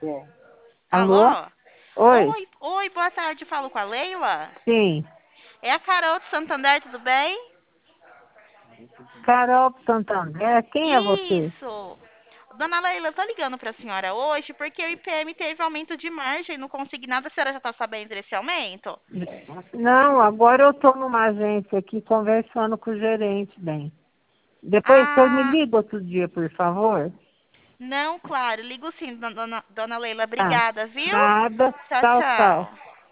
É. Alô? Alô? Oi? Oi, boa tarde, falo com a Leila. Sim. É a Carol de Santander, tudo bem? Carol Santander, quem é você? Isso. Dona Leila, eu tô ligando pra senhora hoje porque o IPM teve aumento de margem no consignado. A senhora já tá sabendo desse aumento? Não, agora eu estou numa agência aqui conversando com o gerente, bem. Depois você me Ah, liga outro dia, por favor. não, claro, ligo sim, dona Leila. Tá. Obrigada, viu? Nada. Tchau, Tchau, tchau. tchau.